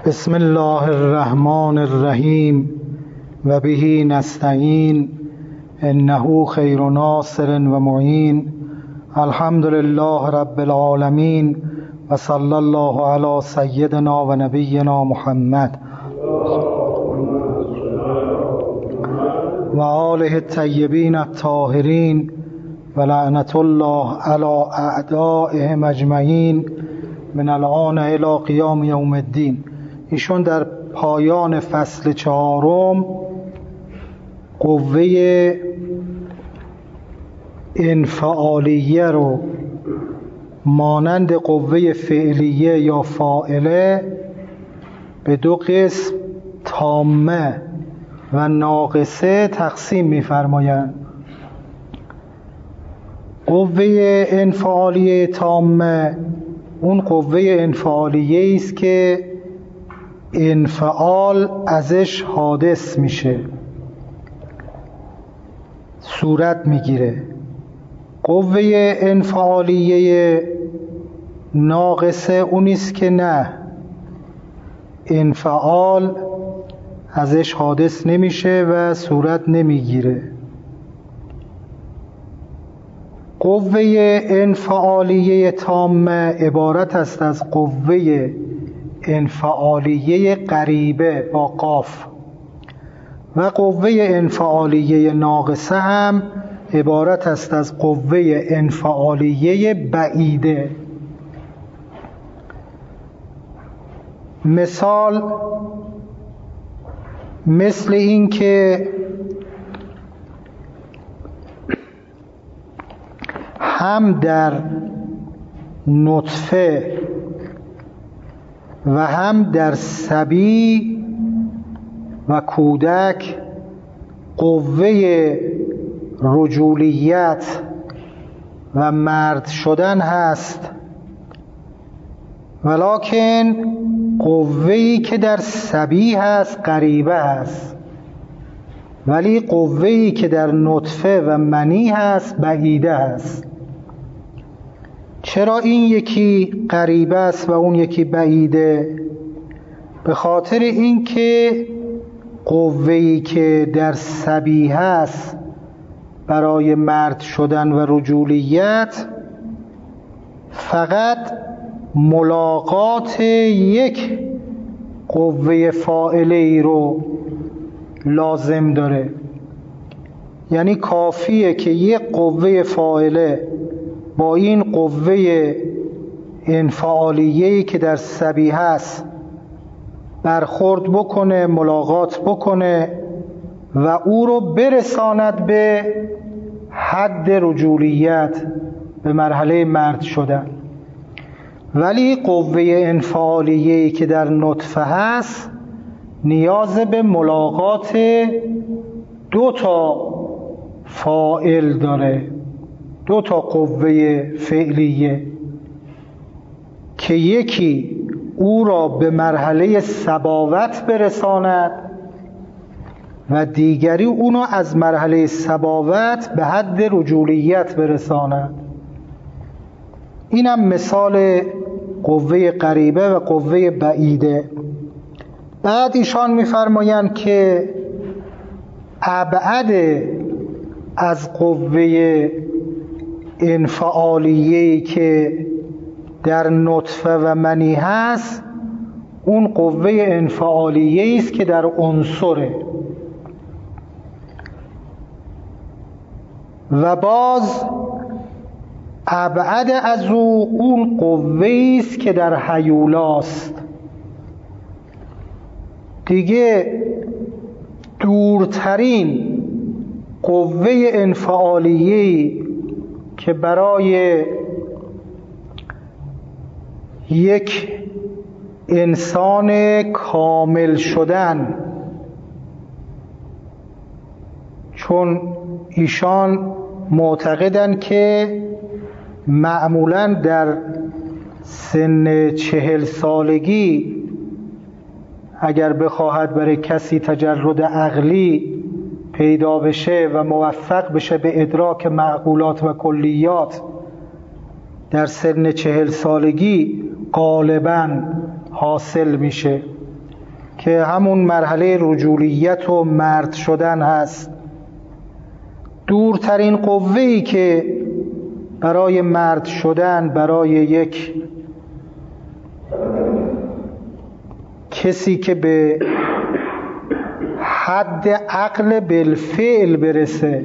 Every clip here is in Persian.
بسم الله الرحمن الرحیم و به نستعین انه خیر ناصر و معین. الحمد لله رب العالمین و صلی الله علی سیدنا و نبینا محمد و آله الطیبین الطاهرین و لعنت الله علی اعدائهم اجمعین من الآن الی قیام یوم الدین. ایشون در پایان فصل 4 قوه انفعالیه رو مانند قوه فعلیه یا فاعله به 2 قسم تامه و ناقصه تقسیم می‌فرمایند. قوه انفعالیه تامه اون قوه انفعالیه است که انفعال ازش حادث میشه، صورت میگیره. قوه انفعالیه ناقصه اونیست که نه، انفعال ازش حادث نمیشه و صورت نمیگیره. قوه انفعالیه تامه عبارت است از قوه انفعالیه غریبه با قاف و قوه انفعالیه ناقصه هم عبارت است از قوه انفعالیه بعیده. مثال مثل این که هم در نطفه و هم در صبی و کودک قوه رجولیت و مرد شدن هست، ولکن قوه‌ای که در صبی هست غریبه هست، ولی قوه‌ای که در نطفه و منی هست بعیده هست. چرا این یکی غریبه است و اون یکی بعیده؟ به خاطر اینکه قوه‌ای که در صبی هست برای مرد شدن و رجولیت فقط ملاقات یک قوه فاعله رو لازم داره، یعنی کافیه که یک قوه فاعله با این قوه انفعالیه‌ای که در صبی هست برخورد بکنه، ملاقات بکنه و او رو برساند به حد رجولیت، به مرحله مرد شدن. ولی قوه انفعالیه‌ای که در نطفه هست نیاز به ملاقات 2 فاعل داره، 2 قوه فعلیه که یکی او را به مرحله صباوت برساند و دیگری اونو از مرحله صباوت به حد رجولیت برساند. اینم مثال قوه غریبه و قوه بعیده. بعد ایشان می‌فرمایند که ابعد از قوه انفعالیه‌ای که در نطفه و منی هست اون قوه انفعالیه‌ای است که در عنصره، و باز ابعد از اون قوه‌ای است که در هیولاست. دیگه دورترین قوه انفعالیه‌ای که برای یک انسان کامل شدن، چون ایشان معتقدند که معمولاً در سن 40 سالگی اگر بخواهد برای کسی تجرد عقلی پیدا بشه و موفق بشه به ادراک معقولات و کلیات، در سن 40 سالگی غالباً حاصل میشه. که همون مرحله رجولیت و مرد شدن هست. دورترین قوه‌ای که برای مرد شدن، برای یک کسی که به حد عقل بالفعل برسه،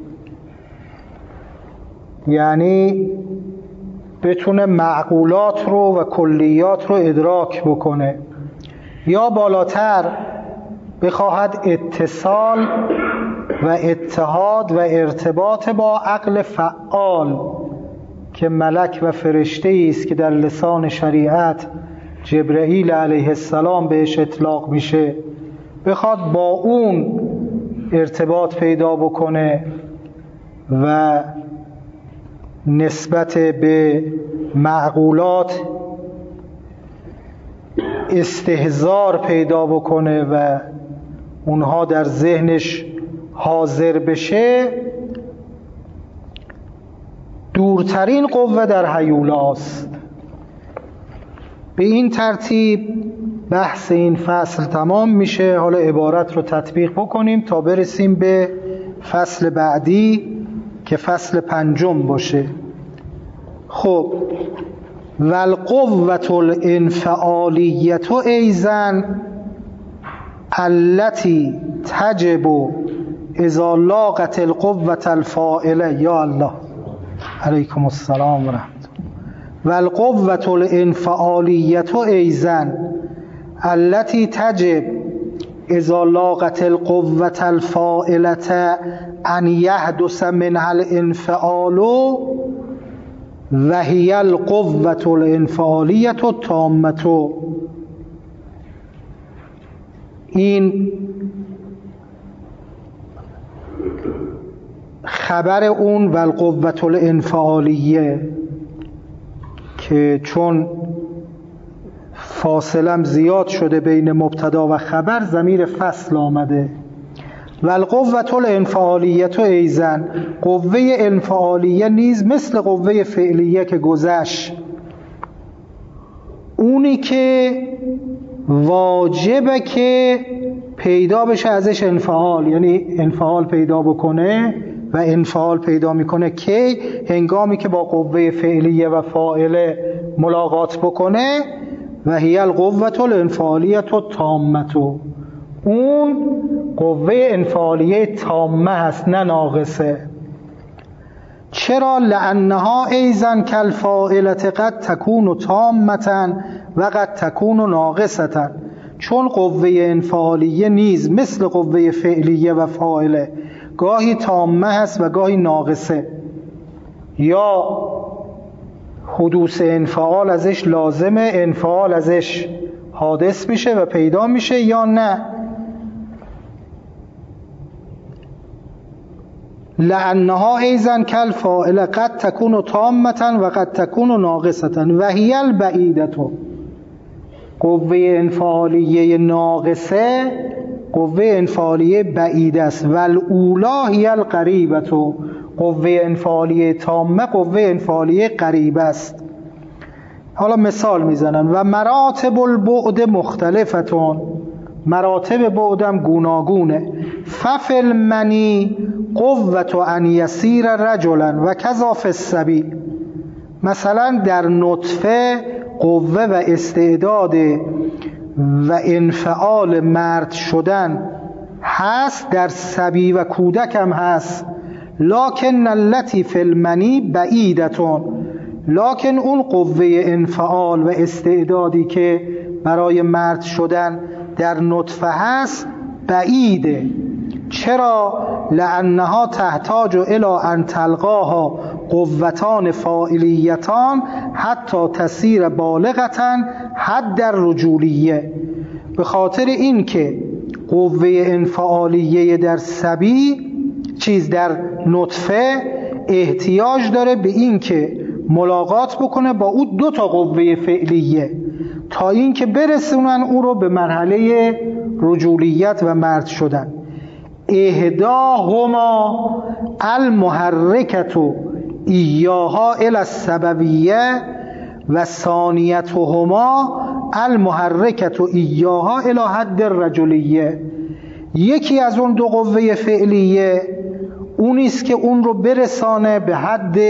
یعنی بتونه معقولات رو و کلیات رو ادراک بکنه، یا بالاتر بخواهد اتصال و اتحاد و ارتباط با عقل فعال که ملک و فرشته است که در لسان شریعت جبرئیل علیه السلام بهش اطلاق میشه، بخواد با اون ارتباط پیدا بکنه و نسبت به معقولات استحضار پیدا بکنه و اونها در ذهنش حاضر بشه، دورترین قوه در هیولاست. به این ترتیب بحث این فصل تمام میشه. حالا عبارت رو تطبیق بکنیم تا برسیم به فصل بعدی که فصل 5 باشه. خب، والقوة الانفعالیة ایضا التي تجب اذا لاقت القوة الفاعله. یا الله، علیکم السلام و رحمت. والقوة الانفعالیة ایضا التي تجب اذا لاقت القوة الفاعله ان يحدث منها الانفعال و هی القوة الانفعالیة التامة. این خبر اون والقوة الانفعالیه که چون فاصلم زیاد شده بین مبتدا و خبر، ضمیر فصل آمده. والقوة الانفعالیة ایضا، قوه انفعالیه نیز مثل قوه فعلیه که گذشت، اونی که واجبه که پیدا بشه ازش انفعال، یعنی انفعال پیدا بکنه و انفعال پیدا میکنه که هنگامی که با قوه فعلیه و فاعله ملاقات بکنه. و هی القوة الانفعالیة التامة، اون قوه انفعالیه تامه هست، نه ناقصه. چرا؟ لانها ایضا کالفاعله قد تکون تامه و قد تکون ناقصه، چون قوه انفعالیه نیز مثل قوه فعلیه و فاعله گاهی تامه هست و گاهی ناقصه. یا حدوث انفعال ازش لازمه، انفعال ازش حادث میشه و پیدا میشه، یا نه. لانها ایضا کالفاعله قد تکون تامه و قد تکون ناقصه و هی البعیده. قوه انفعالیه ناقصه قوه انفعالیه بعیده است. و الاولا هی القریبه، قوه انفعالیه تامه قوه انفعالیه قریبه است. حالا مثال میزنن. و مراتب البعد مختلفتون، مراتب بعدم گوناگونه. ففی المنی قوة ان یسیر رجلا و کذا فی الصبی، مثلا در نطفه قوه و استعداد و انفعال مرد شدن هست، در صبی و کودک هم هست. لکن التی فی المنی بعیدتون، لکن اون قوه انفعال و استعدادی که برای مرد شدن در نطفه هست بعیده. چرا؟ لانها تحتاج الی ان تلقاها قوتان فاعلیتان حتی تصیر بالغتا حد الرجولیه. به خاطر این که قوه انفعالیه در صبی در نطفه احتیاج داره به این که ملاقات بکنه با او 2 قوه فعلیه تا این که برسونن او رو به مرحله رجولیت و مرد شدن. احداهما المحرکة ایاها الی السببیه و ثانیتهما المحرکت و ایاها الی حد الرجلیه. یکی از اون دو قوه فعلیه اونیست که اون رو برسانه به حد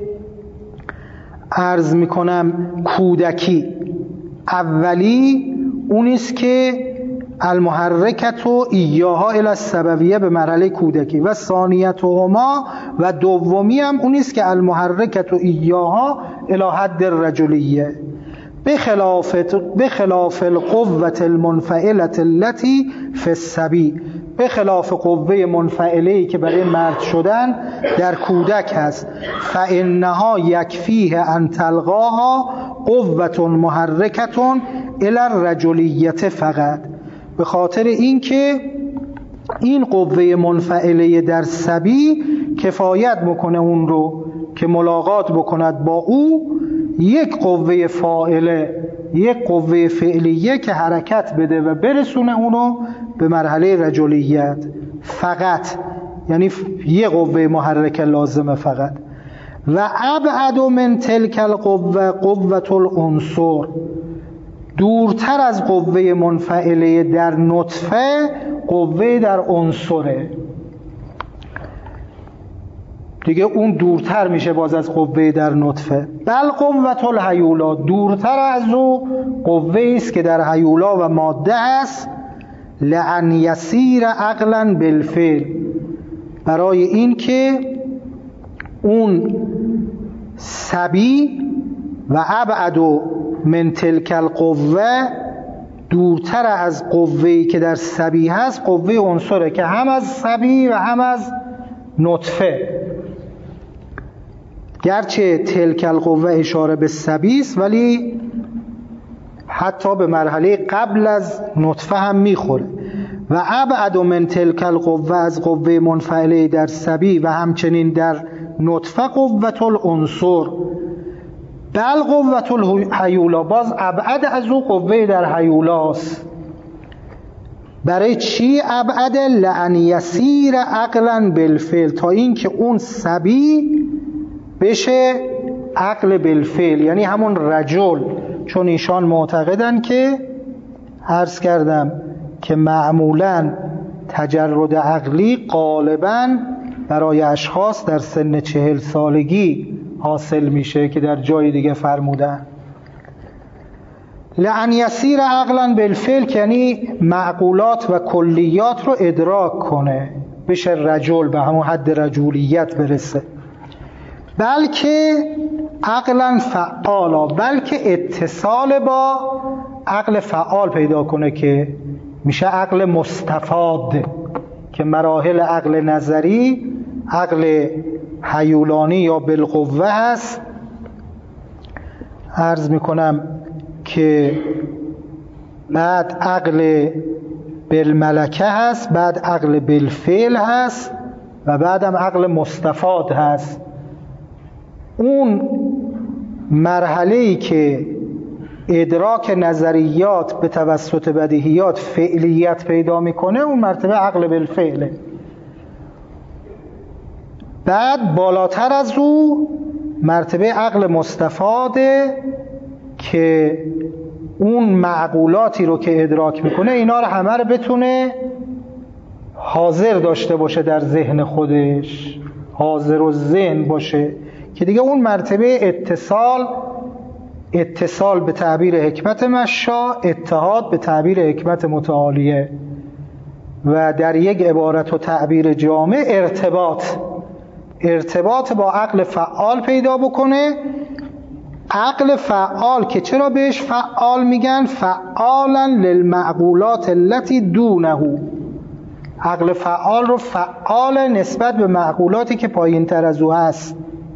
عرض میکنم کودکی. اولی اونیست که المحرکت و ایاها الی السبویه به مرحله کودکی و ثانیتهما و دومی هم اونیست که المحرکت و ایاها الی حد الرجلیه بخلاف القوة المنفعلة التي في الصبی، به خلاف قوه منفعله‌ای که برای مرد شدن در کودک هست. فإنها یکفیه ان تلقاها قوة محرکة الی الرجلیة فقط، به خاطر اینکه این قوه منفعله در صبی کفایت میکنه اون رو که ملاقات بکند با او یک قوه فاعله، یک قوه فعلیه که حرکت بده و برسونه اونو به مرحله رجلیت فقط، یعنی یک قوه محرکه لازمه فقط. و ابعد من تلک القوه قوة العنصر، دورتر از قوه منفعله در نطفه قوه در عنصره. دیگه اون دورتر میشه باز از قوه در نطفه. بل قوة الهیولا، دورتر از او قوه است که در هیولا و ماده است. لأن یسیر عقلا بالفعل، برای این که اون صبی و ابعد من تلک القوه، دورتر از قوه‌ای که در صبی هست قوه عنصره که هم از صبی و هم از نطفه. گرچه تلک القوه اشاره به صبی است ولی حتی به مرحله قبل از نطفه هم میخوره. و ابعد من تلک القوه، از قوه منفعله در صبی و همچنین در نطفه قوة العنصر. بل قوة الهیولا، باز ابعد از او قوه در هیولاست. برای چی ابعد؟ لأن یسیر عقلا بالفعل، تا این که اون صبی بشه عقل بالفعل، یعنی همون رجل. چون ایشان معتقدن که عرض کردم که معمولاً تجرد عقلی غالباً برای اشخاص در سن 40 سالگی حاصل میشه که در جای دیگه فرمودن. لأن یسیر عقلا بالفعل، یعنی معقولات و کلیات رو ادراک کنه، بشه رجل، به همون حد رجولیت برسه. بلکه عقلا فعالا، بلکه اتصال با عقل فعال پیدا کنه که میشه عقل مستفاد، که مراحل عقل نظری، عقل هیولانی یا بالقوه هست. عرض میکنم که بعد عقل بالملکه هست، بعد عقل بالفعل هست و بعدم عقل مستفاد هست. اون مرحله‌ای که ادراک نظریات به توسط بدیهیات فعلیت پیدا میکنه اون مرتبه عقل بالفعله. بعد بالاتر از او مرتبه عقل مستفاده که اون معقولاتی رو که ادراک میکنه اینا رو همه رو بتونه حاضر داشته باشه در ذهن خودش، حاضر و ذهن باشه، که دیگه اون مرتبه اتصال به تعبیر حکمت مشا، اتحاد به تعبیر حکمت متعالیه، و در یک عبارت و تعبیر جامع ارتباط با عقل فعال پیدا بکنه. عقل فعال که چرا بهش فعال میگن؟ فعالا للمعقولات التي دونه، عقل فعال رو فعال نسبت به معقولاتی که پایین تر از او هست.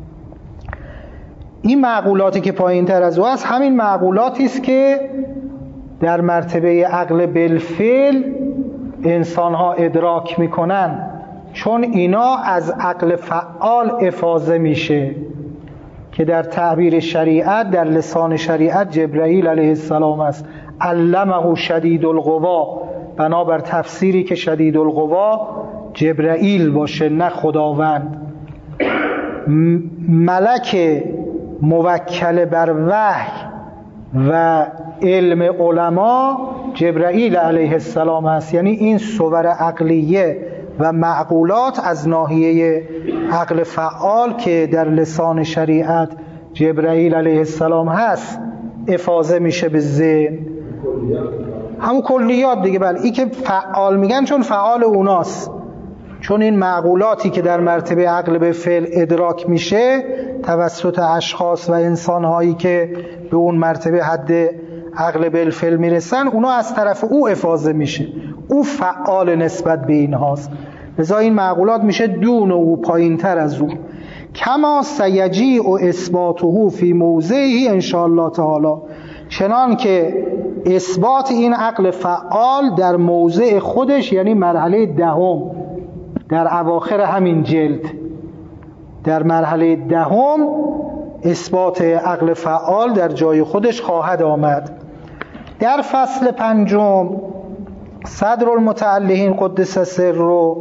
این معقولاتی که پایین تر از او هست همین معقولاتی است که در مرتبه عقل بالفعل انسان ها ادراک میکنن، چون اینا از عقل فعال افاضه میشه، که در تعبیر شریعت، در لسان شریعت جبرائیل علیه السلام است. علمه شدید القوا، بنابر تفسیری که شدید القوا جبرائیل باشه نه خداوند. ملک موکل بر وحی و علم علما جبرائیل علیه السلام است. یعنی این صور عقلیه و معقولات از ناحیه عقل فعال که در لسان شریعت جبرائیل علیه السلام هست افاضه میشه به ذهن، همون کلیات دیگه. بله این که فعال میگن چون فعال اوناست، چون این معقولاتی که در مرتبه عقل به فعل ادراک میشه توسط اشخاص و انسانهایی که به اون مرتبه حد عقل به فعل میرسن، اونا از طرف او افاضه میشه، او فعال نسبت به این هاست. لذا این معقولات میشه دون او، پایین تر از او. کما سیجیع و اثباته فی موضعی انشاءالله تعالی، چنان که اثبات این عقل فعال در موضع خودش، یعنی مرحله دهم در اواخر همین جلد، در مرحله دهم اثبات عقل فعال در جای خودش خواهد آمد. در فصل 5 صدر المتعلقین قدس سره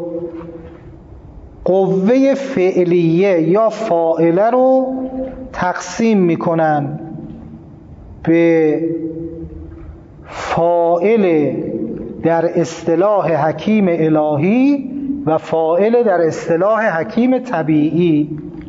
قوه فعلیه یا فاعله رو تقسیم میکنن به فاعل در اصطلاح حکیم الهی و فاعل در اصطلاح حکیم طبیعی.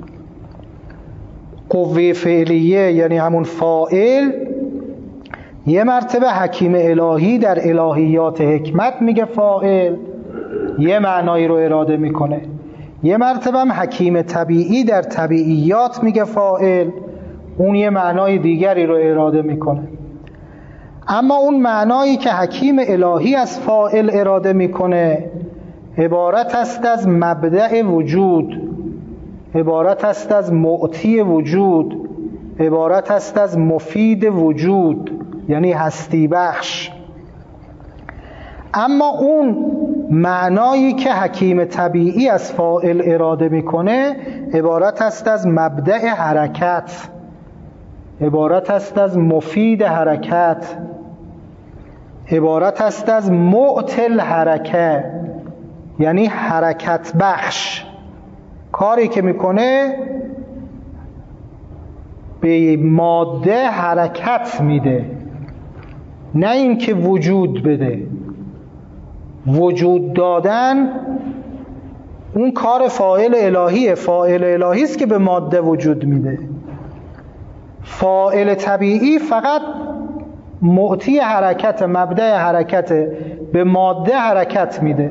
قوه فعلیه یعنی همون فاعل، یه مرتبه حکیم الهی در الهیات حکمت میگه فاعل، یه معنایی رو اراده میکنه. یه مرتبه هم حکیم طبیعی در طبیعیات میگه فاعل، اون یه معنای دیگری رو اراده میکنه. اما اون معنایی که حکیم الهی از فاعل اراده میکنه عبارت است از مبدأ وجود، عبارت است از معطی وجود، عبارت است از مفید وجود، یعنی هستی بخش. اما اون معنایی که حکیم طبیعی از فاعل اراده میکنه عبارت است از مبدأ حرکت، عبارت است از مفید حرکت، عبارت است از معطل حرکت، یعنی حرکت بخش. کاری که میکنه به ماده حرکت میده، نه اینکه وجود بده. وجود دادن اون کار فاعل الهیه، فاعل الهی است که به ماده وجود میده. فاعل طبیعی فقط معطی حرکت، مبدأ حرکت، به ماده حرکت میده.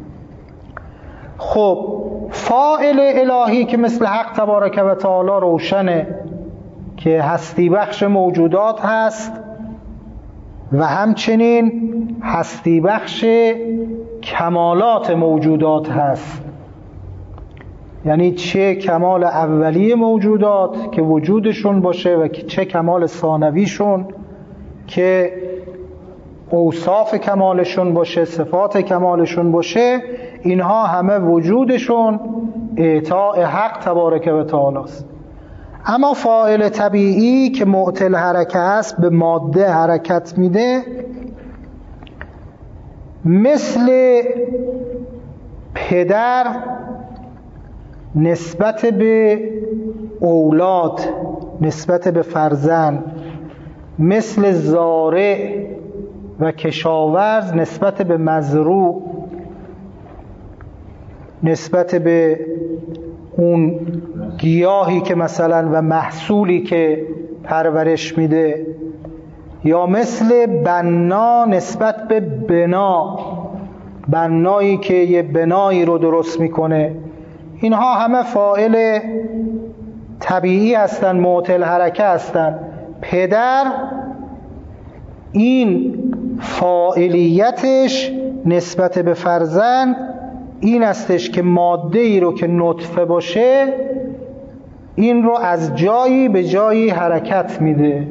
خب فاعل الهی که مثل حق تبارک و تعالی روشنه که هستی بخش موجودات هست و همچنین هستی بخش کمالات موجودات هست، یعنی چه کمال اولی موجودات که وجودشون باشه و چه کمال ثانویشون که اوصاف کمالشون باشه، صفات کمالشون باشه. اینها همه وجودشون اعطاء حق تبارک و تعالی است. اما فاعل طبیعی که معطل حرکت است، به ماده حرکت میده، مثل پدر نسبت به اولاد، نسبت به فرزند، مثل زارع و کشاورز نسبت به مزروع، نسبت به اون گیاهی که مثلا و محصولی که پرورش میده، یا مثل بنا نسبت به بنا، بنایی که یه بنایی رو درست میکنه. اینها همه فاعل طبیعی هستن، معطل حرکه هستن. پدر این فاعلیتش نسبت به فرزند این استش که ماده ای رو که نطفه باشه این رو از جایی به جایی حرکت میده،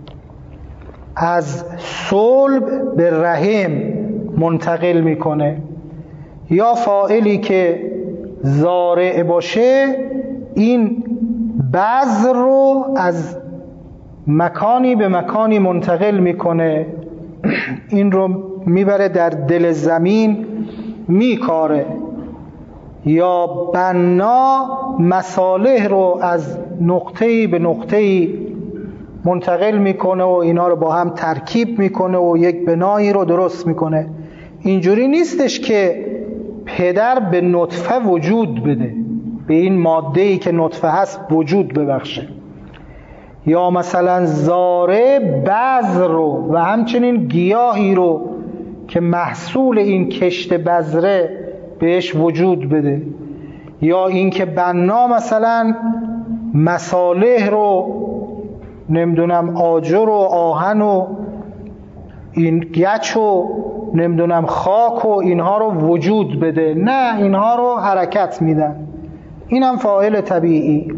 از صلب به رحم منتقل میکنه. یا فاعلی که زارع باشه این بذر رو از مکانی به مکانی منتقل میکنه، این رو میبره در دل زمین میکاره. یا بنا مصالح رو از نقطه‌ای به نقطه‌ای منتقل میکنه و اینا رو با هم ترکیب میکنه و یک بنایی رو درست میکنه. اینجوری نیستش که پدر به نطفه وجود بده، به این ماده‌ای که نطفه هست وجود ببخشه، یا مثلا زاره بذر رو و همچنین گیاهی رو که محصول این کشت بذره بهش وجود بده، یا اینکه بنا مثلا مصالح رو نمیدونم آجر و آهن و این گچ و نمیدونم خاک و اینها رو وجود بده، نه، اینها رو حرکت میدن. اینم فاعل طبیعی.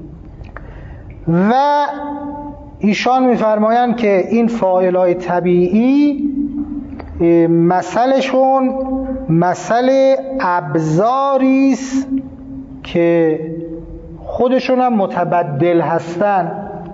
و ایشان میفرمایند که این فاعلای طبیعی مثلشون مثل ابزاریست که خودشون هم متبدل هستن،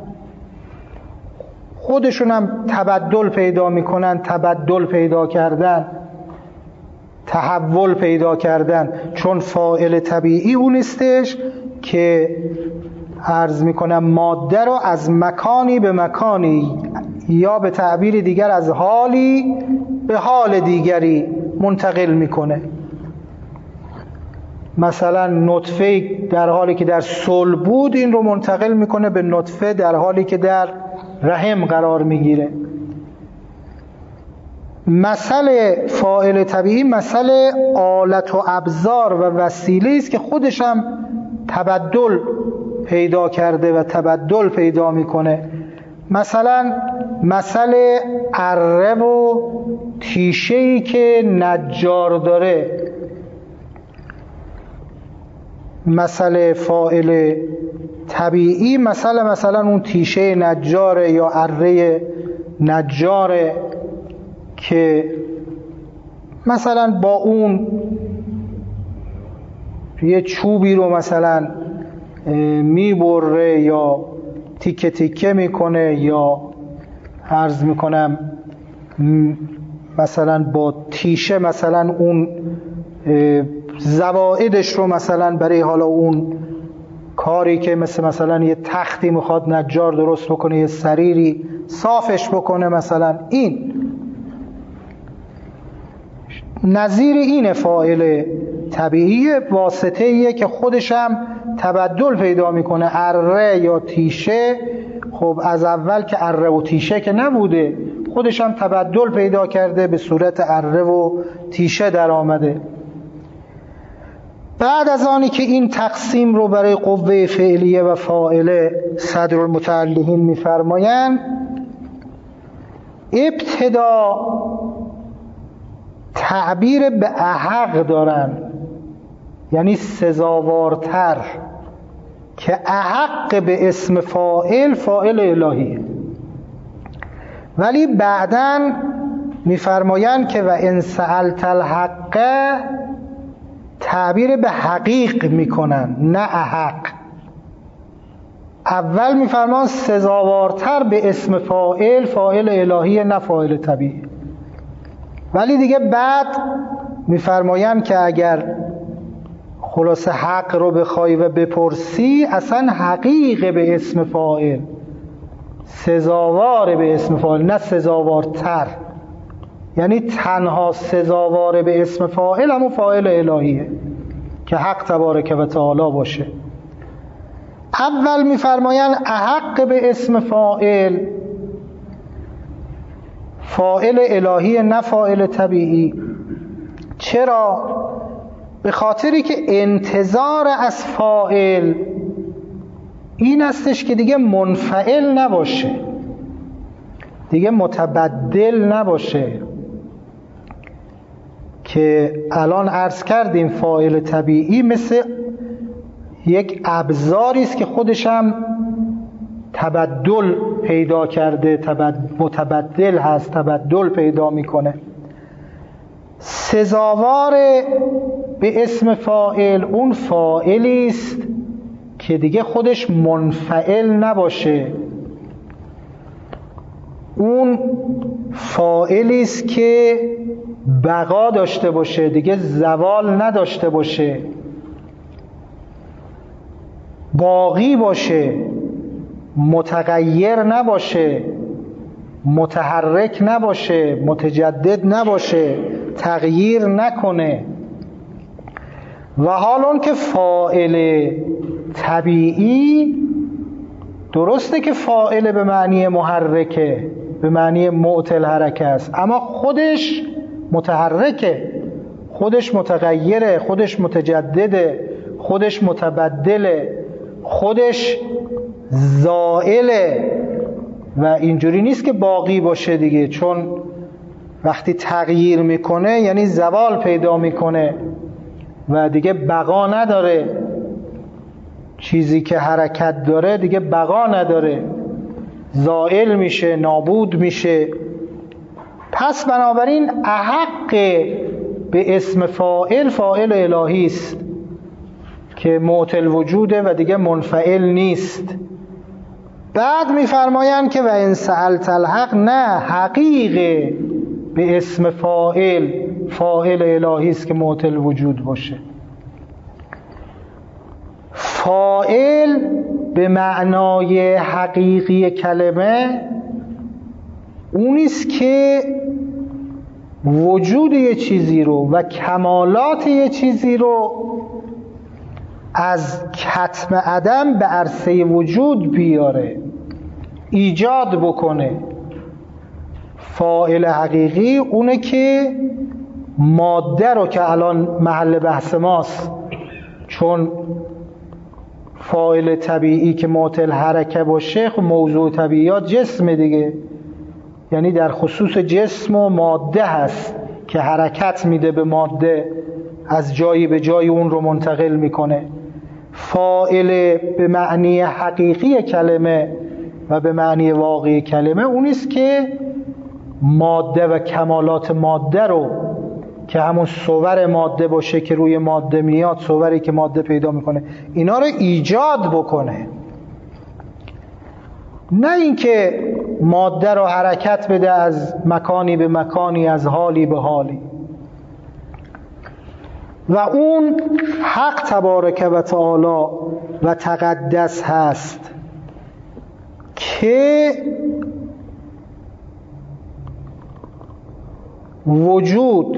خودشون هم تبدل پیدا میکنن، تبدل پیدا کردن، تحول پیدا کردن. چون فاعل طبیعی اونستش که عرض میکنم ماده رو از مکانی به مکانی، یا به تعبیر دیگر از حالی به حال دیگری منتقل میکنه. مثلا نطفه در حالی که در صلب بود این رو منتقل میکنه به نطفه در حالی که در رحم قرار میگیره. مثل فاعل طبیعی مثل آلت و ابزار و وسیله است که خودش هم تبدل پیدا کرده و تبدل پیدا میکنه. مثلا مثل اره و تیشه‌ای که نجار داره، مثل فاعل طبیعی مثلا اون تیشه نجاره یا اره نجاره که مثلا با اون یه چوبی رو مثلا میبره یا تیکه تیکه میکنه، یا عرض میکنم مثلا با تیشه مثلا اون زوائدش رو مثلا برای حالا اون کاری که مثلا یه تختی میخواد نجار درست بکنه، یه سریری صافش بکنه، مثلا این نظیر این فاعل طبیعی واسطه‌ایه که خودش هم تبدل پیدا میکنه. اره یا تیشه، خب از اول که اره و تیشه که نبوده، خودش هم تبدل پیدا کرده، به صورت اره و تیشه در آمده. بعد از آنی که این تقسیم رو برای قوه فعلیه و فاعله صدرالمتعلقین میفرمایند، ابتدا تعبیر به احق دارن، یعنی سزاوارتر، که احق به اسم فاعل الهیه. ولی بعداً میفرمایند که و ان سألت الحق تعبیر به حقیق میکنن، نه احق. اول میفرمان سزاوارتر به اسم فاعل الهیه، نه فاعل طبیعی. ولی دیگه بعد میفرمایند که اگر خلاص حق رو بخوای و بپرسی، اصلا حقیق به اسم فاعل، سزاوار به اسم فاعل، نه سزاوارتر. یعنی تنها سزاوار به اسم فاعل همون فاعل الهیه که حق تبارک و تعالی باشه. اول میفرمایند احق به اسم فاعل الهی، نه فاعل طبیعی. چرا؟ به خاطری که انتظار از فاعل این استش که دیگه منفعل نباشه، دیگه متبدل نباشه، که الان عرض کردیم فاعل طبیعی مثل یک ابزاری است که خودش هم تبدل پیدا کرده، متبدل هست، تبدل پیدا میکنه. سزاوار به اسم فاعل اون فاعلی است که دیگه خودش منفعل نباشه، اون فاعلی است که بقا داشته باشه، دیگه زوال نداشته باشه، باقی باشه، متغیر نباشه، متحرک نباشه، متجدد نباشه، تغییر نکنه. و حال اون که فاعل طبیعی، درسته که فاعل به معنی محرکه، به معنی معطل حرکه است، اما خودش متحرکه، خودش متغیره، خودش متجدده، خودش متبدله، خودش زائله و اینجوری نیست که باقی باشه دیگه، چون وقتی تغییر میکنه یعنی زوال پیدا میکنه و دیگه بقا نداره. چیزی که حرکت داره دیگه بقا نداره، زائل میشه، نابود میشه. پس بنابراین احق به اسم فاعل، فاعل الهی است که معطل وجوده و دیگه منفعل نیست. بعد میفرمایند که و ان سألت الحق، نه، حقیقه به اسم فاعل، فاعل الهی است که معطل وجود باشه. فاعل به معنای حقیقی کلمه اونیست که وجود یه چیزی رو و کمالات یه چیزی رو از کتم عدم به عرصه وجود بیاره، ایجاد بکنه. فاعل حقیقی اونه که ماده رو، که الان محل بحث ماست، چون فاعل طبیعی که معطل حرکه باشه، خب موضوع طبیعیات جسم دیگه، یعنی در خصوص جسم و ماده هست که حرکت میده به ماده، از جایی به جایی اون رو منتقل میکنه. فاعل به معنی حقیقی کلمه و به معنی واقعی کلمه اونیست که ماده و کمالات ماده رو، که همون صور ماده باشه که روی ماده میاد، صوری که ماده پیدا میکنه، اینا رو ایجاد بکنه، نه اینکه ماده رو حرکت بده از مکانی به مکانی، از حالی به حالی. و اون حق تبارک و تعالی و تقدس هست که وجود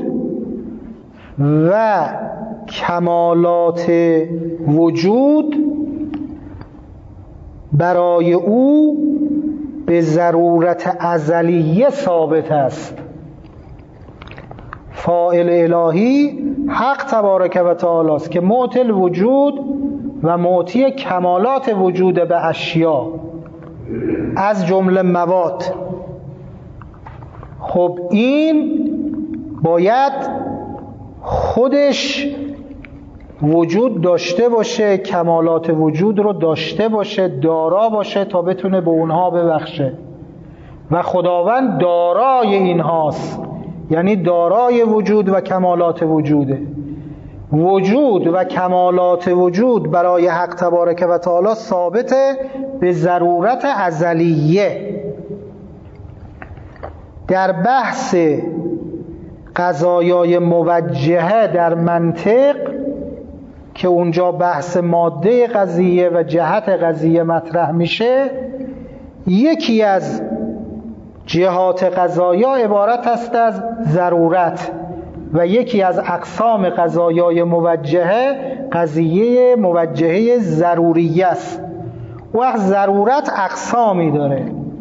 و کمالات وجود برای او به ضرورت ازلیه ثابت است. فاعل الهی حق تبارک و تعالی است که معطل وجود و معطی کمالات وجود به اشیا از جمله مواد. خب این باید خودش وجود داشته باشه، کمالات وجود رو داشته باشه، دارا باشه تا بتونه به اونها ببخشه. و خداوند دارای اینهاست، یعنی دارای وجود و کمالات وجوده. وجود و کمالات وجود برای حق تبارک و تعالی ثابته به ضرورت ازلیه. در بحث قضایای موجهه در منطق که اونجا بحث ماده قضیه و جهت قضیه مطرح میشه، یکی از جهات قضایا عبارت است از ضرورت و یکی از اقسام قضایای موجهه قضیه موجهه ضروریه است. وقت ضرورت اقسامی داره.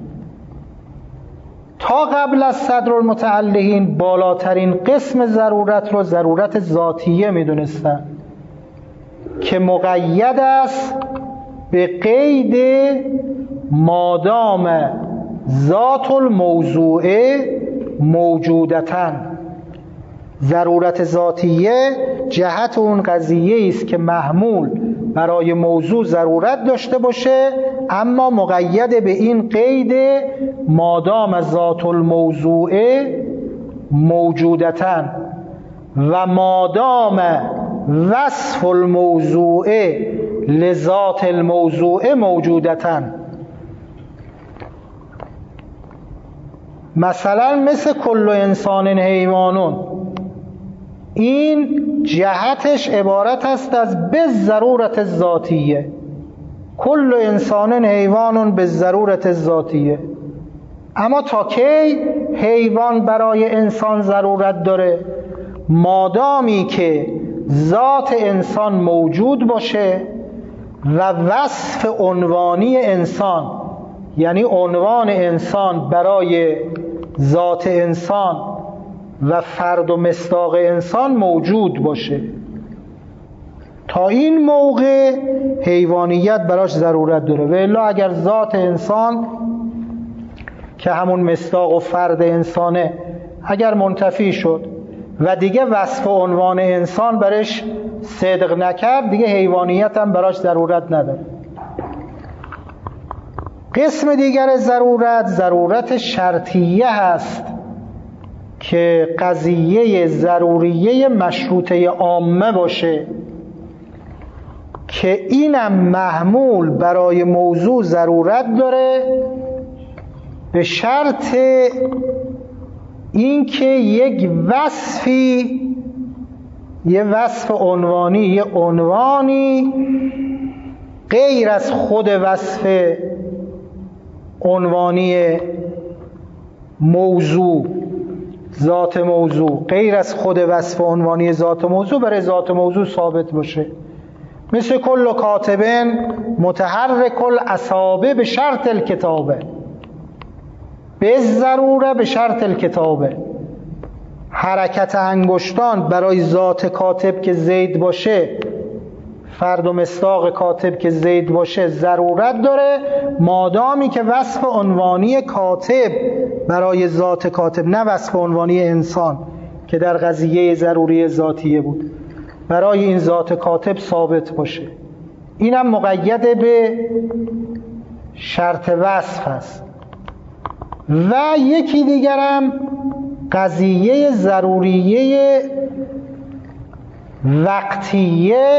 تا قبل از صدر المتعلقین بالاترین قسم ضرورت رو ضرورت ذاتیه میدونستن که مقید است به قید مادام ذات الموضوعه موجودتن. ضرورت ذاتیه جهت اون قضیه است که محمول برای موضوع ضرورت داشته باشه، اما مقید به این قید مادام ذات الموضوعه موجودتن و مادام وصف الموضوعه لذات الموضوعه موجودتن. مثلا مثل کل انسان حیوانون، این جهتش عبارت است از به ضرورت ذاتیه، کل انسان حیوان به ضرورت ذاتیه. اما تا کی حیوان برای انسان ضرورت داره؟ مادامی که ذات انسان موجود باشه و وصف عنوانی انسان، یعنی عنوان انسان برای ذات انسان و فرد و مصداق انسان موجود باشه، تا این موقع حیوانیت براش ضرورت داره. و الا اگر ذات انسان که همون مصداق و فرد انسانه اگر منتفی شد و دیگه وصف و عنوان انسان برش صدق نکرد، دیگه حیوانیت هم براش ضرورت نداره. قسم دیگر ضرورت شرطیه هست که قضیه ضروریه مشروطه عامه باشه، که اینم محمول برای موضوع ضرورت داره به شرط اینکه یک وصفی، یه وصف عنوانی، یه عنوانی غیر از خود وصف عنوانی موضوع، ذات موضوع، غیر از خود وصف عنوانی ذات موضوع برای ذات موضوع ثابت باشه. مثل کل کاتبن متحرک الاصابع به شرط الکتابه، به ضروره به شرط الکتابه. حرکت انگشتان برای ذات کاتب که زید باشه، فرد و مصداق کاتب که زید باشه، ضرورت داره، مادامی که وصف عنوانی کاتب برای ذات کاتب، نه وصف عنوانی انسان که در قضیه ضروری ذاتیه بود، برای این ذات کاتب ثابت باشه. اینم مقید به شرط وصف هست. و یکی دیگرم قضیه ضروریه وقتیه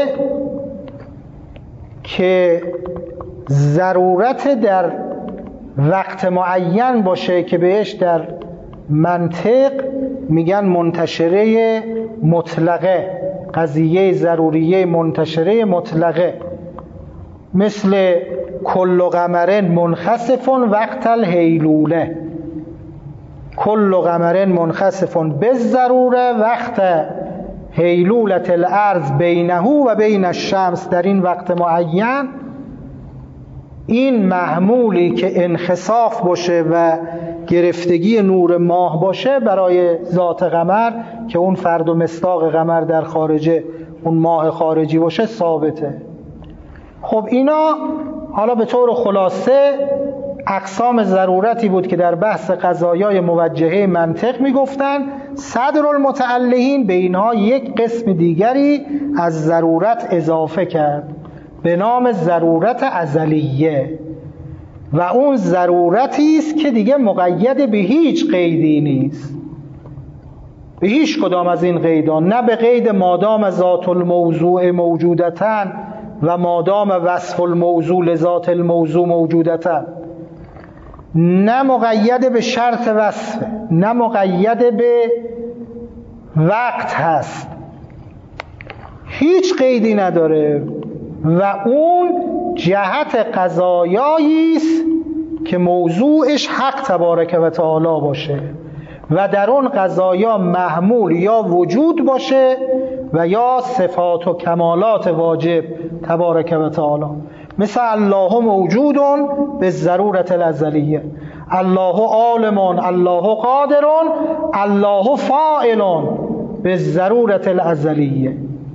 که ضرورت در وقت معین باشه که بهش در منطق میگن منتشره مطلقه، قضیه ضروریه منتشره مطلقه، مثل کل قمر منخسف وقت الهیلوله، کل قمر منخسف بالضروره وقت هیلولت الارض بینه و بین الشمس. در این وقت معین این محمولی که انخساف باشه و گرفتگی نور ماه باشه برای ذات قمر، که اون فرد و مصداق قمر در خارجه اون ماه خارجی باشه، ثابته. خب اینا حالا به طور خلاصه اقسام ضرورتی بود که در بحث قضایای موجهه منطق میگفتن. صدر المتعلقین به اینها یک قسم دیگری از ضرورت اضافه کرد به نام ضرورت ازلیه، و اون ضرورتی است که دیگه مقید به هیچ قیدی نیست، به هیچ کدام از این قیدان، نه به قید مادام ذات الموضوع موجودتن و مادام وصف الموضوع لذات الموضوع موجودتن، نه مقید به شرط وصف، نه مقید به وقت هست، هیچ قیدی نداره. و اون جهت قضایایی است که موضوعش حق تبارک و تعالی باشه و در اون قضایا محمول یا وجود باشه و یا صفات و کمالات واجب تبارک و تعالی. مثل الله موجودون به ضرورت الازلیه، الله عالمون، الله قادرون، الله فاعلون به ضرورت الازلیه.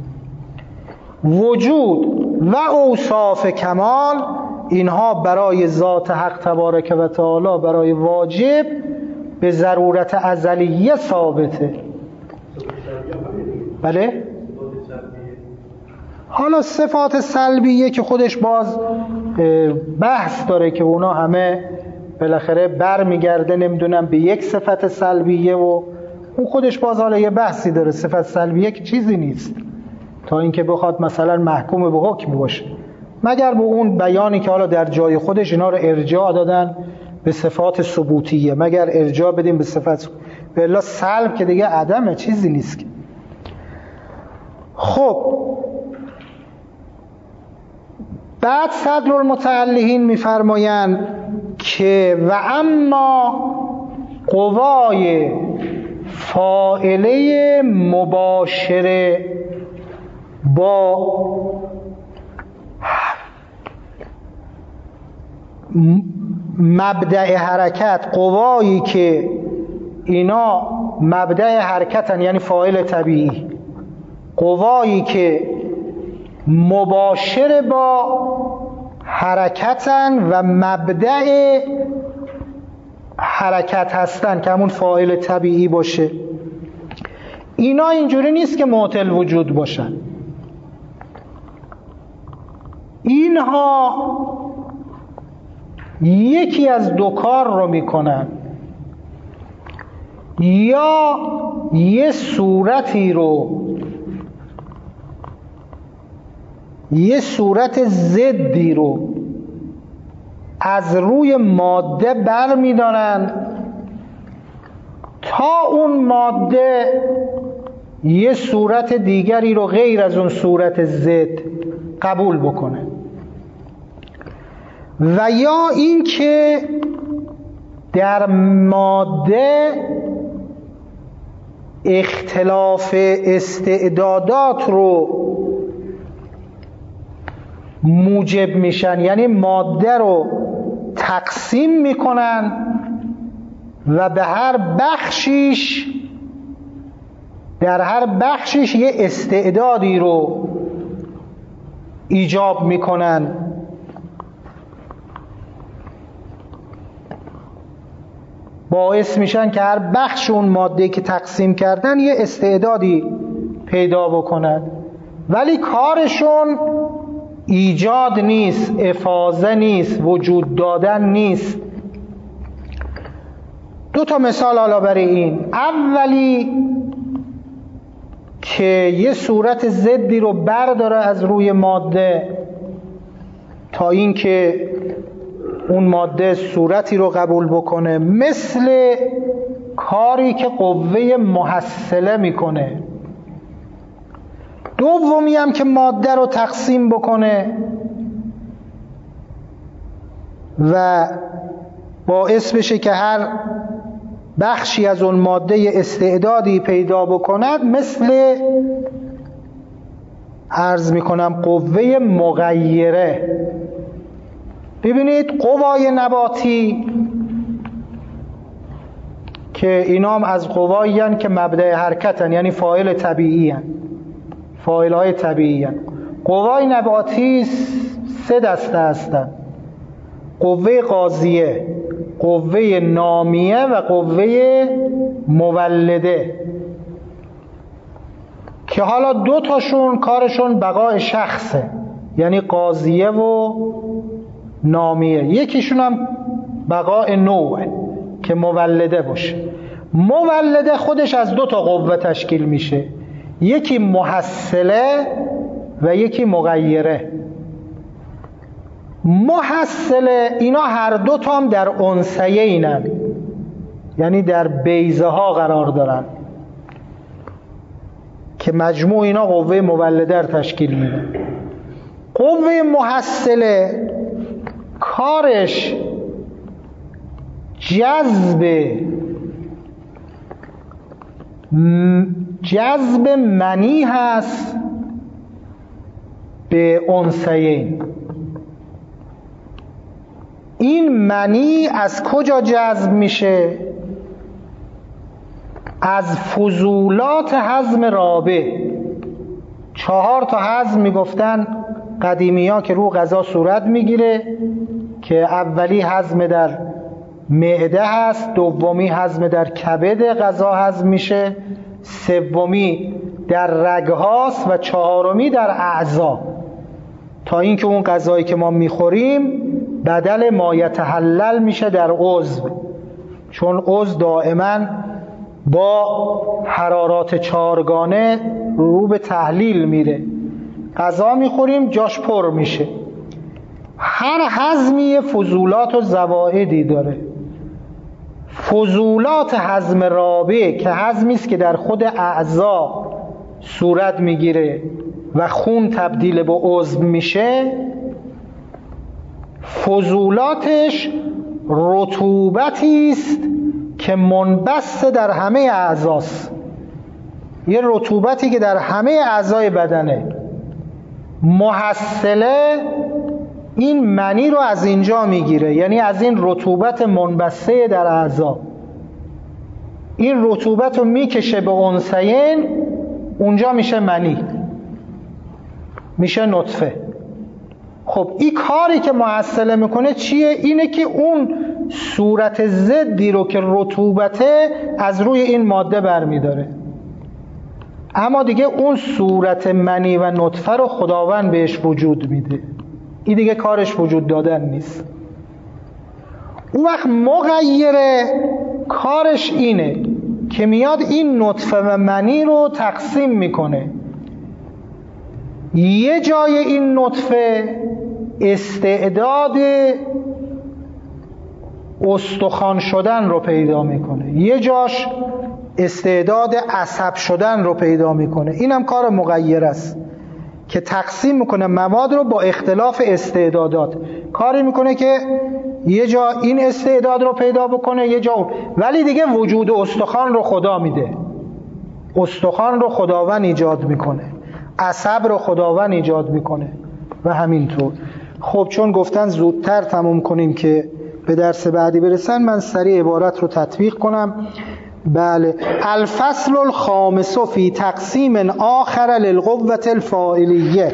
وجود و اوصاف کمال اینها برای ذات حق تبارک و تعالی، برای واجب به ضرورت ازلیه ثابته. بله؟ حالا صفات سلبیه که خودش باز بحث داره که اونا همه بالاخره بر میگرده نمیدونم به یک صفت سلبیه، و اون خودش باز حالا یه بحثی داره. صفت سلبیه که چیزی نیست تا اینکه بخواد مثلا محکوم به حکم باشه، مگر به اون بیانی که حالا در جای خودش اینا رو ارجاع دادن به صفات ثبوتیه، مگر ارجاع بدیم به صفت، به الا سلب که دیگه عدمه، چیزی نیست که. خب بعد صدرالمتعلقین میفرمایند که و اما قوای فاعله مباشره با مبدأ حرکت، قوایی که اینا مبدأ حرکتن یعنی فاعل طبیعی، قوایی که مباشر با حرکتن و مبدأ حرکت هستن که همون فاعل طبیعی باشه، اینا اینجوری نیست که معطل وجود باشن. اینها یکی از دو کار رو میکنن، یا یه صورتی رو، یه صورت ضدی رو از روی ماده بر میدارن تا اون ماده یه صورت دیگری رو غیر از اون صورت ضد قبول بکنه، و یا این که در ماده اختلاف استعدادات رو موجب میشن، یعنی ماده رو تقسیم میکنن و به هر بخشیش، در هر بخشیش یه استعدادی رو ایجاب میکنن، باعث میشن که هر بخش اون ماده که تقسیم کردن یه استعدادی پیدا بکنن، ولی کارشون ایجاد نیست، افاضه نیست، وجود دادن نیست. دو تا مثال حالا برای این. اولی که یه صورت ضدی رو برداره از روی ماده تا اینکه اون ماده صورتی رو قبول بکنه، مثل کاری که قوه محصله میکنه. دومی هم که ماده رو تقسیم بکنه و باعث بشه که هر بخشی از اون ماده استعدادی پیدا بکند، مثل عرض میکنم قوه مغیره. ببینید قوای نباتی که اینا هم از قوایی هستند که مبدأ حرکتن، یعنی فاعل طبیعی هستند، فاعل های طبیعی هستند. قوای نباتی سه دسته هستند: قوه قاضیه، قوه نامیه و قوه مولده، که حالا دو تاشون کارشون بقای شخصه، یعنی قاضیه و نامیه. یکیشون هم بقای نوعه که مولده باشه. مولده خودش از دو تا قوه تشکیل میشه، یکی محصله و یکی مغیره. محصله اینا هر دو تا هم در انثیینن، یعنی در بیضه ها قرار دارن که مجموع اینا قوه مولده رو تشکیل میده. قوه محصله کارش جذب منی هست به انثیین. این منی از کجا جذب میشه؟ از فضولات هضم رابع. 4 تا هضم میگفتن قدیمی ها که رو غذا صورت میگیره، که اولی هضم در معده هست، دومی هضم در کبد غذا هضم میشه، سومی در رگ هاست و چهارمی در اعضا، تا اینکه اون غذایی که ما میخوریم بدل ما یتحلل میشه در عضو، چون عضو دائما با حرارات 4گانه رو به تحلیل میره. غذا میخوریم جاش پر میشه. هر هضمی فضولات و زوائدی داره. فضولات هضم رابع که هضمی است که در خود اعضا صورت میگیره و خون تبدیل به عضو میشه، فضولاتش رطوبتی است که منبث در همه اعضاست، یه رطوبتی که در همه اعضای بدنه. محصله این منی رو از اینجا میگیره، یعنی از این رطوبت منبثه در اعضا. این رطوبت رو میکشه به انثیین، اونجا میشه منی، میشه نطفه. خب این کاری که محصله میکنه چیه؟ اینه که اون صورت ضدی رو که رطوبته از روی این ماده برمیداره. اما دیگه اون صورت منی و نطفه رو خداوند بهش وجود میده، این دیگه کارش وجود دادن نیست. اون وقت مغیره کارش اینه که میاد این نطفه و منی رو تقسیم میکنه. یه جای این نطفه استعداد استخوان شدن رو پیدا میکنه، یه جاش استعداد عصب شدن رو پیدا میکنه. اینم کار مغیر است که تقسیم میکنه مواد رو با اختلاف استعدادات. کاری میکنه که یه جا این استعداد رو پیدا بکنه، یه جا ولی دیگه وجود استخوان رو خدا میده. استخوان رو خداوند ایجاد میکنه، عصب رو خداوند ایجاد میکنه و همینطور. خب چون گفتن زودتر تموم کنیم که به درس بعدی برسن، من سریع عبارت رو تطبیق کنم. بله. الفصل الخامس فی تقسیم آخر للقوة الفاعلیه.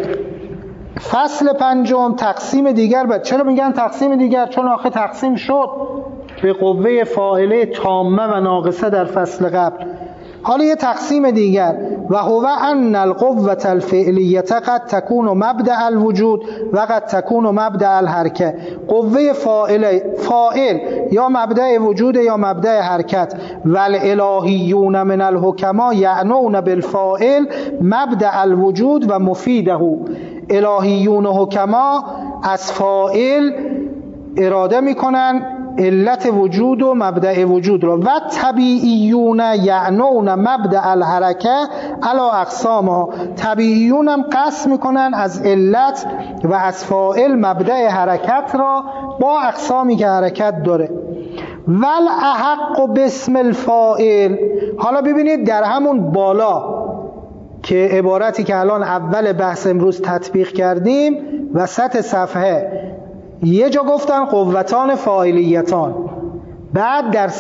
فصل پنجم تقسیم دیگر. چرا میگن تقسیم دیگر؟ چون آخه تقسیم شد به قوه فاعله تامه و ناقصه در فصل قبل. حالا یه تقسیم دیگر، و هو ان القوة الفعلیه قد تكون مبدأ الوجود و قد تكون مبدأ الحرکه. قوه فاعل یا مبدأ وجود یا مبدأ حرکت. والالهیون من الحکما یعنون بالفاعل مبدأ الوجود و مفیده. الهیون و حکما از فاعل اراده میکنن علت وجود و مبدأ وجود رو. و طبیعیون یعنون مبدأ الحرکه علی اقسامها. طبیعیون هم قسم میکنن از علت و از فاعل مبدأ حرکت را با اقسامی که حرکت داره. ول احق باسم الفاعل. حالا ببینید در همون بالا که عبارتی که الان اول بحث امروز تطبیق کردیم، وسط صفحه یه جا گفتن قوتان فاعلیتان، بعد در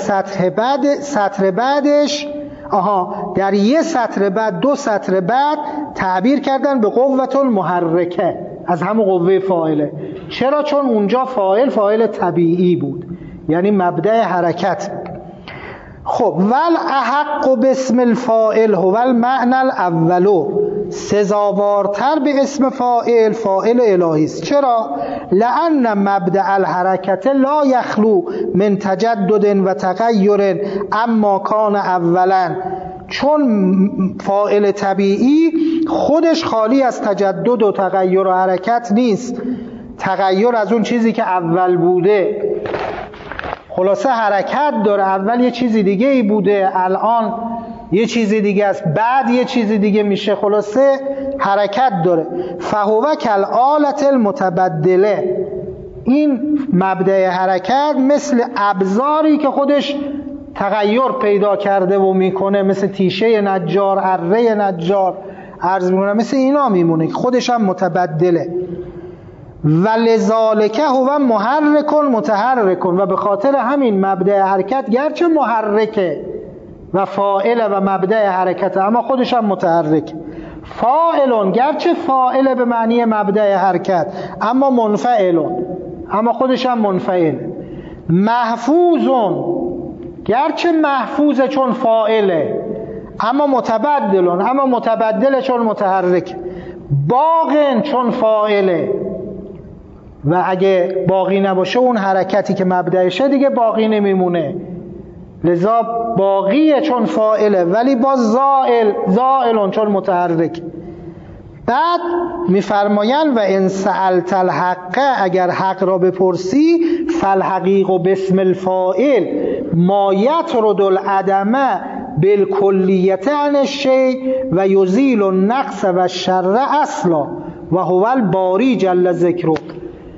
سطر بعدش در یه سطر بعد، دو سطر بعد تعبیر کردن به قوت المحرکه از همون قوه فاعله. چرا؟ چون اونجا فاعل طبیعی بود، یعنی مبدأ حرکت. خب ول احق باسم الفاعل هو المعنى الاولو. سزاوارتر به اسم فاعل الهی است. چرا؟ لأن مبدأ الحرکت لا یخلو من تجدد و تغیر اما کان اولا. چون فاعل طبیعی خودش خالی از تجدد و تغیر و حرکت نیست. تغیر از اون چیزی که اول بوده، خلاصه حرکت داره. اول یه چیزی دیگه ای بوده، الان یه چیزی دیگه است، بعد یه چیزی دیگه میشه، خلاصه حرکت داره. فهو کالآلة المتبدله. این مبدأ حرکت مثل ابزاری که خودش تغییر پیدا کرده و میکنه، مثل تیشه نجار، اره نجار، عرض میکنه مثل اینا میمونه، خودش هم متبدله. ولذالک هو محرک متحرک. و به خاطر همین مبدأ حرکت گرچه محرکه و فاعل و مبدأ حرکت، اما خودش هم متحرک. فاعلون گرچه فاعل به معنی مبدأ حرکت، اما منفعلون، اما خودش هم منفعل. محفوظون گرچه محفوظه چون فاعله، اما متبدلون، اما متبدله چون متحرک. باقین چون فاعله و اگه باقی نباشه اون حرکتی که مبدأشه دیگه باقی نمیمونه، لذا باقیه چون فاعله، ولی باز زائلون چون متحرک. بعد میفرمایند و ان سألت الحق، اگر حق را بپرسی، فالحقیق باسم الفاعل ما یطرد العدم بالکلیت عن الشیء و یزیل النقص و الشر اصلا و هو الباری جل ذکره.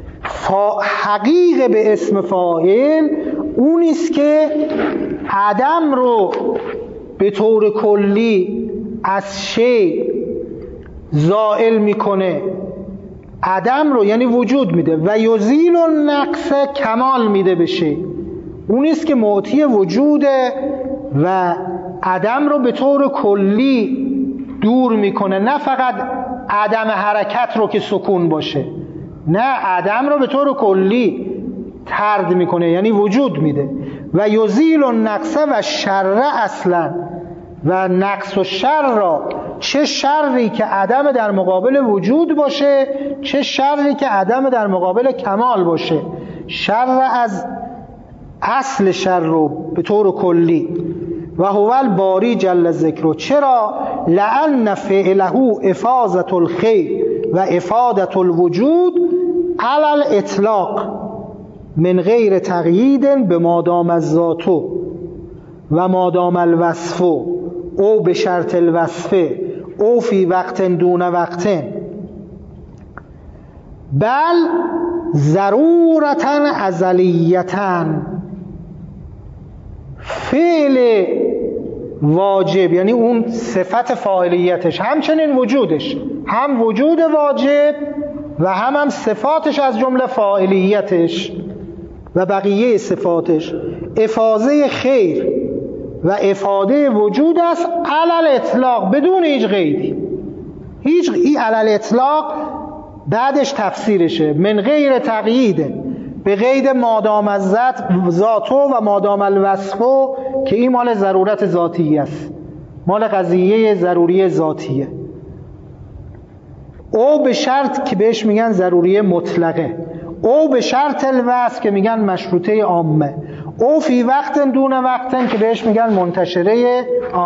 حقیق به اسم فاعل اونیست که عدم رو به طور کلی از شی زائل میکنه، عدم رو یعنی وجود میده، و یزیل النقص کمال میده به شی. اونیست که معطی وجوده و عدم رو به طور کلی دور میکنه، نه فقط عدم حرکت رو که سکون باشه، نه عدم رو به طور کلی طرد میکنه یعنی وجود میده. و یزیل النقص و شر اصلا، و نقص و شر را، چه شری که عدم در مقابل وجود باشه، چه شری که عدم در مقابل کمال باشه، شر از اصل شر رو به طور کلی. و هو الباری جل ذکره. چرا؟ لأن فعله افاضة الخیر و افادة الوجود علی الاطلاق من غیر تقیید به مادام الذات و مادام الوصف او به شرط الوصف او فی وقت دون وقت، بل ضرورتا ازلیتا. فعل واجب یعنی اون صفت فاعلیتش، همچنین وجودش، هم وجود واجب و هم صفاتش از جمله فاعلیتش و بقیه صفاتش، افاضه خیر و افاده وجود است علل اطلاق، بدون هیچ قیدی. هیچ علل اطلاق بعدش تفسیرشه من غیر تقیید، به قید مادام الذات و مادام الوصف، که این مال ضرورت ذاتی است، مال قضیه ضروری ذاتیه. او به شرط که بهش میگن ضروری مطلقه، او به شرط الوصف که میگن مشروطه عامه، او فی وقت دون وقت که بهش میگن منتشره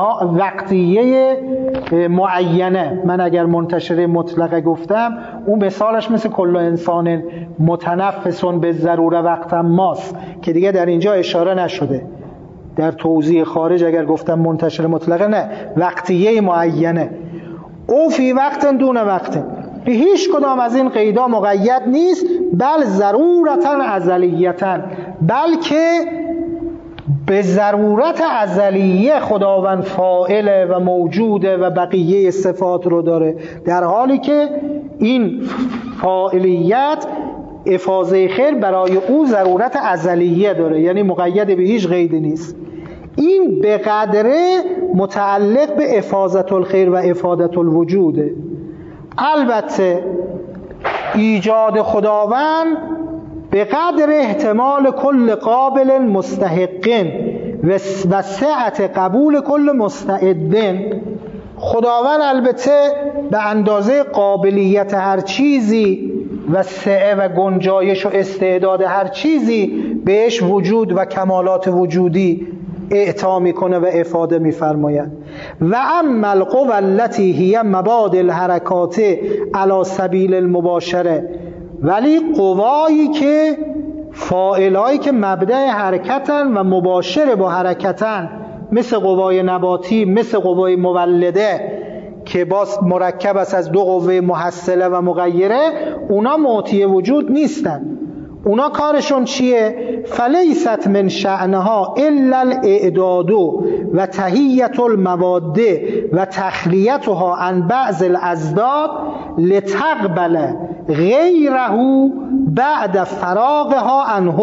وقتیه معینه. من اگر منتشره مطلقه گفتم، اون مثالش مثل کل انسان متنفسون به ضروره وقت ماست که دیگه در اینجا اشاره نشده. در توضیح خارج اگر گفتم منتشره مطلقه، نه، وقتیه معینه. او فی وقت دون وقت، به هیچ کدام از این قیدا مقید نیست، بل ضرورتا ازلیتا، بلکه به ضرورت ازلیه خداوند فاعله و موجوده و بقیه صفات رو داره، در حالی که این فاعلیت افاضه خیر برای او ضرورت ازلیه داره، یعنی مقید به هیچ قیدی نیست. این به قدره متعلق به افاضة الخیر و افادة الوجوده. البته ایجاد خداوند به قدر احتمال کل قابل مستحقن و سعت قبول کل مستعدن. خداوند البته به اندازه قابلیت هر چیزی و سعه و گنجایش و استعداد هر چیزی بهش وجود و کمالات وجودی اعطا میکنه و افاده میفرماید. و اما القوى التي هي مبادئ الحرکات علی سبیل المباشره، ولی قوایی که فاعلایی که مبدأ حرکتن و مباشر با حرکتن، مثل قوای نباتی، مثل قوای مولده که باز مرکب است از دو قوه محصله و مغیره، اونا معطی وجود نیستن. اونا کارشون چیه؟ فلیست من شأنها الا الاعداد و تهیه المواد و تخلیتها عن بعض الازداد لتقبل غیره بعد فراغها عنه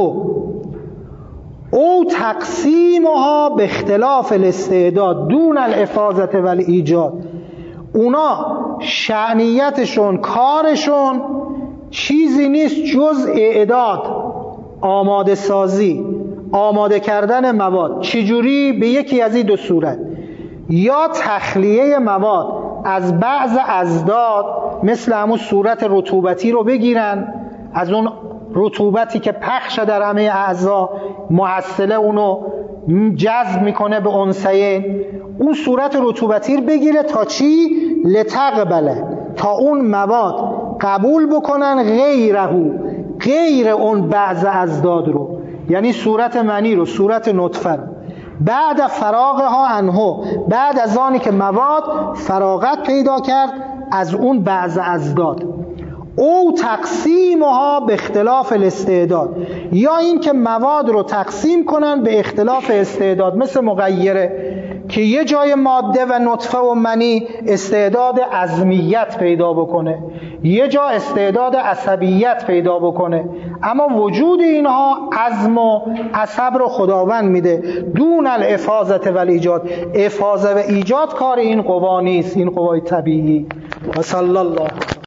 او تقسیمها به اختلاف الاستعداد دون الافاضه و الایجاد. اونا شأنیتشون، کارشون چیزی نیست جز اعداد، آماده سازی، آماده کردن مواد. چجوری؟ به یکی از این دو صورت: یا تخلیه مواد از بعض ازداد، مثل همون صورت رطوبتی رو بگیرن، از اون رطوبتی که پخش در همه اعضا، محصله اونو جذب میکنه به انثیین، اون صورت رطوبتی رو بگیره تا چی؟ لتقبله، تا اون مواد قبول بکنن غیره، غیر اون بعض ازداد رو، یعنی صورت منی رو، صورت نطفه رو، بعد فراغها عنه، بعد از آنی که مواد فراغت پیدا کرد از اون بعض ازداد. او تقسیمها به اختلاف الاستعداد، یا این که مواد رو تقسیم کنن به اختلاف استعداد، مثل مغیره که یه جای ماده و نطفه و منی استعداد عزمیت پیدا بکنه، یه جا استعداد عصبیت پیدا بکنه، اما وجود اینها عزم و عصب رو خداوند میده دون الافاظه و ایجاد. افاظه و ایجاد کار این قوا نیست، این قوای طبیعی. و صلی الله